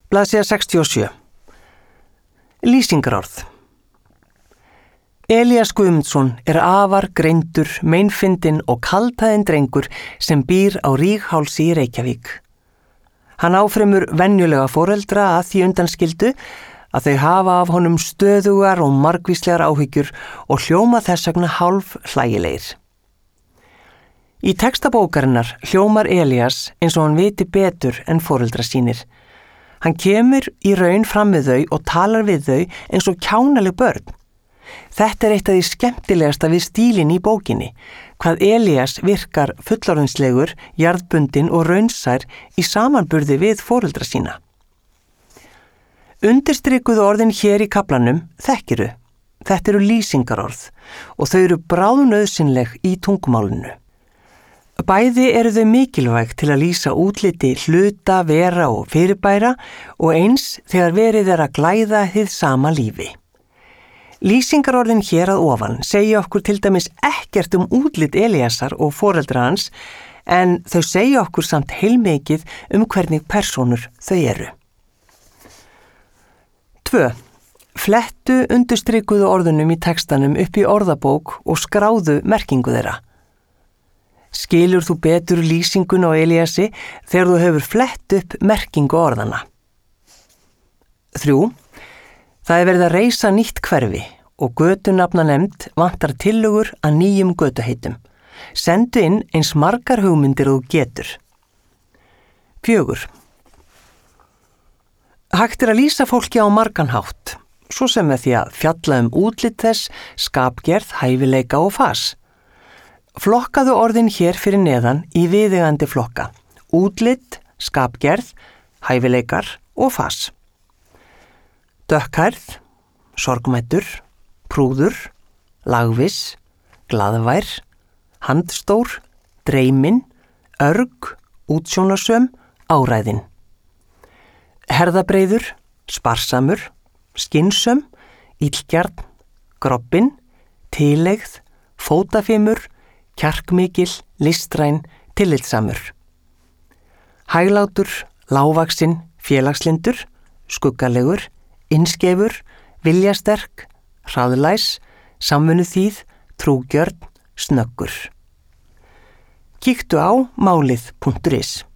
Blaðsíða 67. Lýsingarorð. Elías Guðmundsson afar greindur, meinfindinn og kaldhæðinn drengur sem býr á Ríghálsi í Reykjavík. Hann áfremur venjulega foreldra að því undanskildu að þau hafa af honum stöðugar og margvíslegar áhyggjur og hljóma þess vegna hálf hlægilegir. Í texta bókarinnar hljómar Elías eins og hann viti betur en foreldra sínir. Hann kemur í raun fram við þau og talar við þau eins og kjánaleg börn. Þetta eitt af því skemmtilegasta við stílinn í bókinni, hvað Elías virkar fullorðinslegur, jarðbundinn og raunsær í samanburði við foreldra sína. Undirstrikuðu orðin hér í kaflanum þekkiru. Þetta eru lýsingarorð og þau eru bráðnauðsynleg í tungumálinu. Bæði eru þau mikilvæg til að lýsa útliti hluta, vera og fyrirbæra og eins þegar verið að glæða hið sama lífi. Lýsingarorðin hér að ofan segja okkur til dæmis ekkert útlit Elíasar og foreldra hans en þau segja okkur samt heilmikið hvernig persónur þau eru. 2. Flettu undirstrikuðu orðunum í textanum upp í orðabók og skráðu merkingu þeirra. Skilur þú betur lýsingun á Elíasi þegar þú hefur flett upp merkingu orðana. 3. Það verið að reisa nýtt hverfi og götunafnanefnd vantar tillögur að nýjum götuheitum. Sendu inn eins margar hugmyndir þú getur. 4. Hægt að lýsa fólki á margan hátt, svo sem með því að fjalla útlit þess, skapgerð, hæfileika og fas. Flokkaðu orðin hér fyrir neðan í viðeigandi flokka. Útlit, skapgerð, hæfileikar og fas. Dökkhærð, sorgmæddur, prúður, lagviss, glaðvær, handstór, dreyminn, örg, útsjónarsöm, áræðin. Herðabreiður, sparsamur, skynsöm, illgjarn, grobbinn, tileigð, fótafimur, kjarkmikil, listræn, tillitsamur. Hæglátur, lágvaxinn, félagslindur, skuggalegur, innskefur, viljasterk, hraðlæs, samvinnuþýð, trúgjörn, snöggur. Kíktu á málið.is